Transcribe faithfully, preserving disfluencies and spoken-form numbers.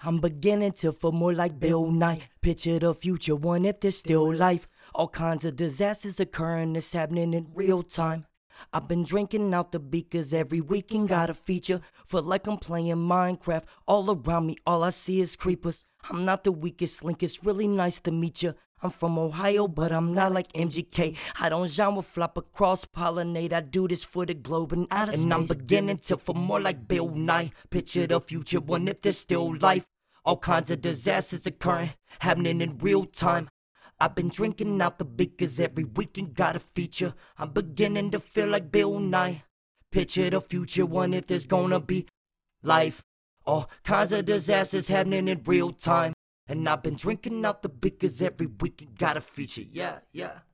I'm beginning to feel more like Bill Nye. Picture the future, one if there's still life. All kinds of disasters occurring, it's happening in real time. I've been drinking out the beakers every weekend, got a feature. Feel like I'm playing Minecraft. All around me, all I see is creepers. I'm not the weakest link, it's really nice to meet you. I'm from Ohio, but I'm not like M G K. I don't genre flop or cross-pollinate. I do this for the globe and outer space. And I'm beginning to feel more like Bill Nye. Picture the future, one if there's still life. All kinds of disasters occurring, happening in real time. I've been drinking out the beakers every weekend, got a feature. I'm beginning to feel like Bill Nye. Picture the future, one if there's gonna be life. All kinds of disasters happening in real time. And I've been drinking out the beakers every weekend, got a feature, yeah, yeah.